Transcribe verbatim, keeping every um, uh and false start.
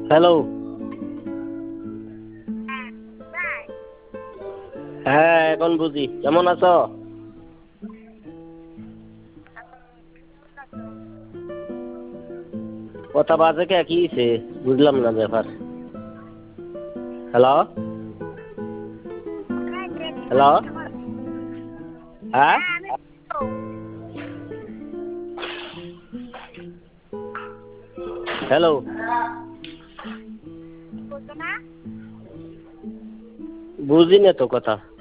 Hello. হ্যাঁ এখন বুঝি। কেমন আছো? কথা বাজে কে, কি হইছে? বুঝলাম না ব্যাপার। Hello hello. হ্যাঁ হ্যালো। বুঝি না তো কথা।